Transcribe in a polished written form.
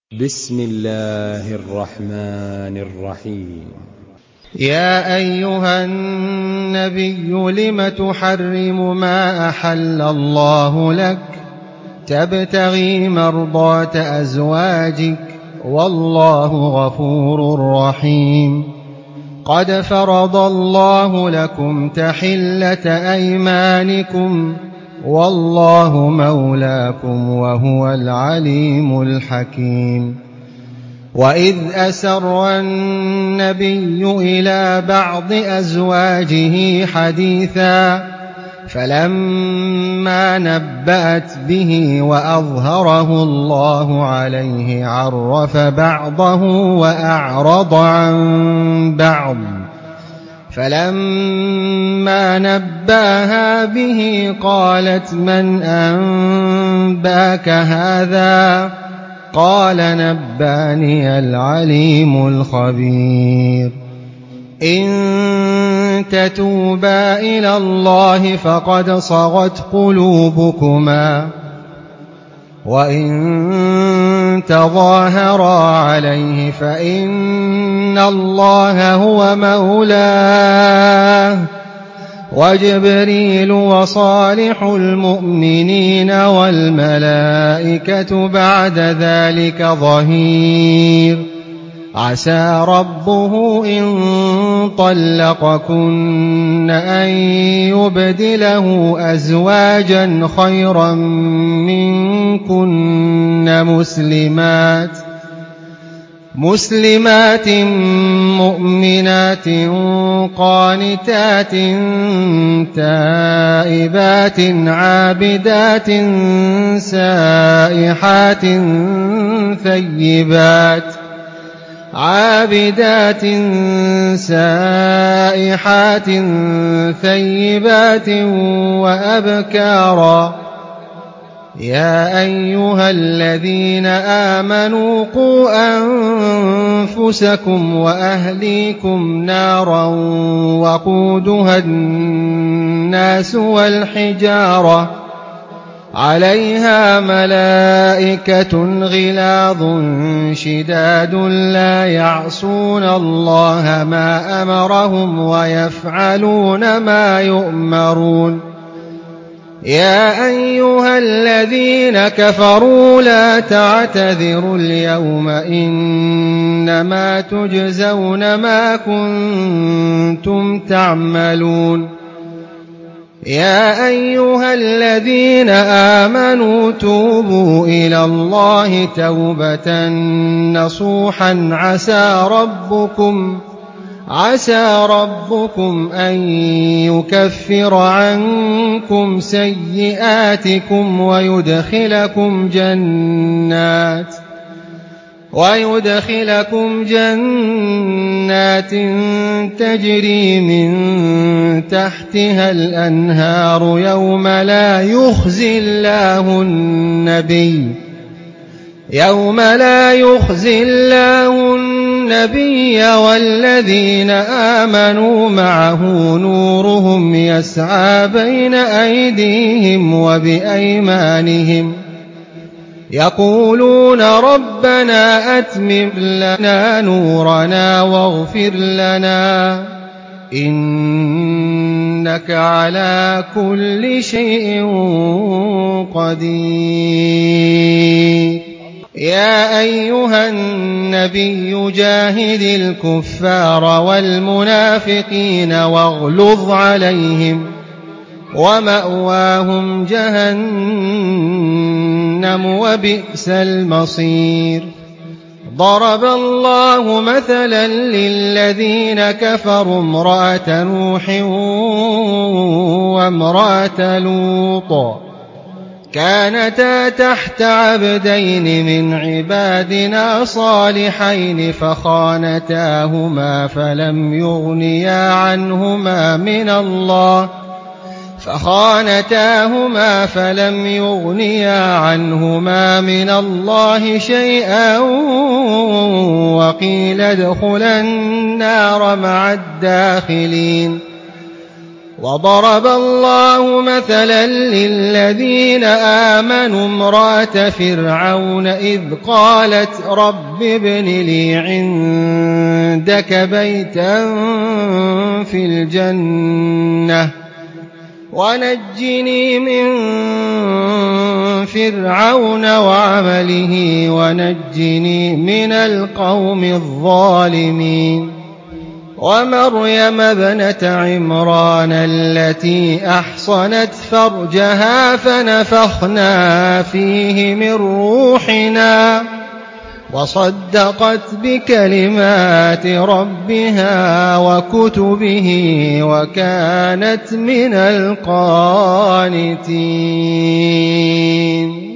بسم الله الرحمن الرحيم. يا أيها النبي لم تحرم ما أحل الله لك تبتغي مرضات أزواجك والله غفور رحيم. قد فرض الله لكم تحلة أيمانكم والله مولاكم وهو العليم الحكيم. وإذ أسر النبي إلى بعض أزواجه حديثا فلما نبأت به وأظهره الله عليه عرف بعضه وأعرض عن بعض. فلما نبأها به قالت من أنباك هذا؟ قال نبأني العليم الخبير. إن تتوبا إلى الله فقد صغت قلوبكما وإن تظاهرا عليه فإن الله هو مولاه وجبريل وصالح المؤمنين والملائكة بعد ذلك ظهير. عسى ربه إن طلقكن أن يبدله أزواجا خيرا منكن مسلمات مؤمنات قانتات تائبات عابدات سائحات ثيبات وأبكارا. يا أيها الذين آمنوا قوا أنفسكم وأهليكم نارا وقودها الناس والحجارة عليها ملائكة غلاظ شداد لا يعصون الله ما أمرهم ويفعلون ما يؤمرون. يا أيها الذين كفروا لا تعتذروا اليوم إنما تجزون ما كنتم تعملون. يا أيها الذين آمنوا توبوا إلى الله توبة نصوحا عسى ربكم أن يكفر عنكم سيئاتكم ويدخلكم جنات تجري من تحتها الأنهار يوم لا يخزي الله النبي والذين آمنوا معه نورهم يسعى بين أيديهم وبأيمانهم يقولون ربنا أتمم لنا نورنا واغفر لنا إنك على كل شيء قدير. يا أيها النبي جاهد الكفار والمنافقين واغلظ عليهم ومأواهم جهنم وبئس المصير. ضرب الله مثلا للذين كفروا امرأة نوح وامرأة لوط كانتا تحت عبدين من عبادنا صالحين فخانتاهما فلم يغنيا عنهما من الله شيئا وقيل ادخلا النار مع الداخلين. وضرب الله مثلا للذين آمنوا امرأة فرعون إذ قالت رب ابن لي عندك بيتا في الجنة ونجني من فرعون وعمله ونجني من القوم الظالمين ومريم ابنة عمران التي أحصنت فرجها فنفخنا فيه من روحنا وصدقت بكلمات ربها وكتبه وكانت من القانتين